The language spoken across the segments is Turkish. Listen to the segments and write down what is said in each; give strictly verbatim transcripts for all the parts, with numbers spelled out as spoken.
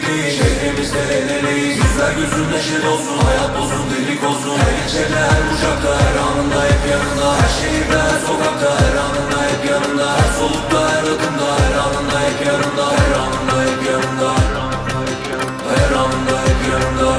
birlikteyiz. Şehrimizde el eleyiz. Yüzler gözün neşeli olsun, hayat bozun delik olsun. Her geçerde, her bucakta, her anında hep yanında. Her şehirde, her sokakta, her anında hep yanında. Her solukta, her adımda, her anında hep yanında. Her anında hep yanında. Her anında hep yanında.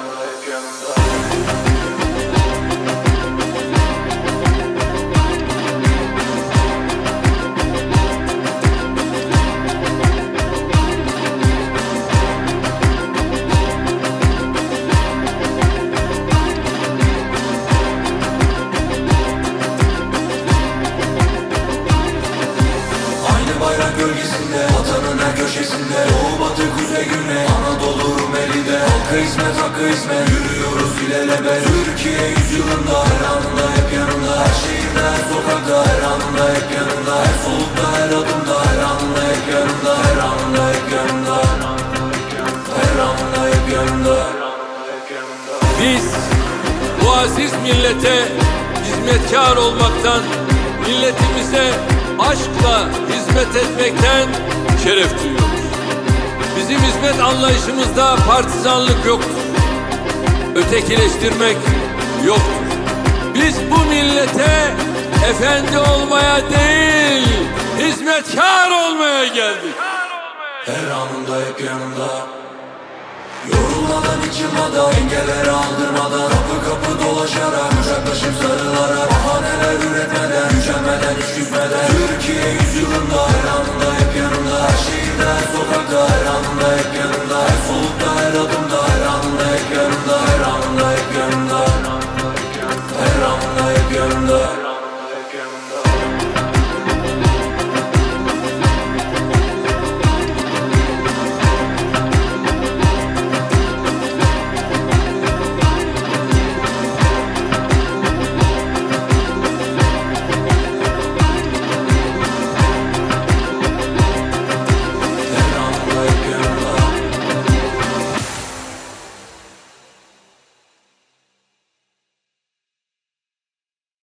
Bayrak gölgesinde, vatanın her köşesinde. Doğu batı kuzey güney, Anadolu Rumeli'de. Halka hizmet, hakkı hizmet, yürüyoruz ilelebet. Türkiye yüzyılında, her anında hep yanında. Her şehirde, her sokakta, her anında hep yanında. Her solukta, her adımda, her anında hep yanında. Her anında hep yanında. Her anında hep yanında. Biz bu aziz millete hizmetkar olmaktan, milletimize aşkla hizmet etmekten şeref duyuyoruz. Bizim hizmet anlayışımızda partizanlık yoktur. Ötekileştirmek yoktur. Biz bu millete efendi olmaya değil, hizmetkar olmaya geldik. Her anında hep yanında. Yorulmadan, hiç yılmadan, engelleri aldırmadan, kapı kapı dolaşarak, kucaklaşıp sarılarak, bahaneler üretmeden, gücenmeden, hiç küsmeden. Türkiye yüzyılında, her anında hep yanında. Her şehirde, her sokakta, her anında hep yanında. Her solukta, her adımda,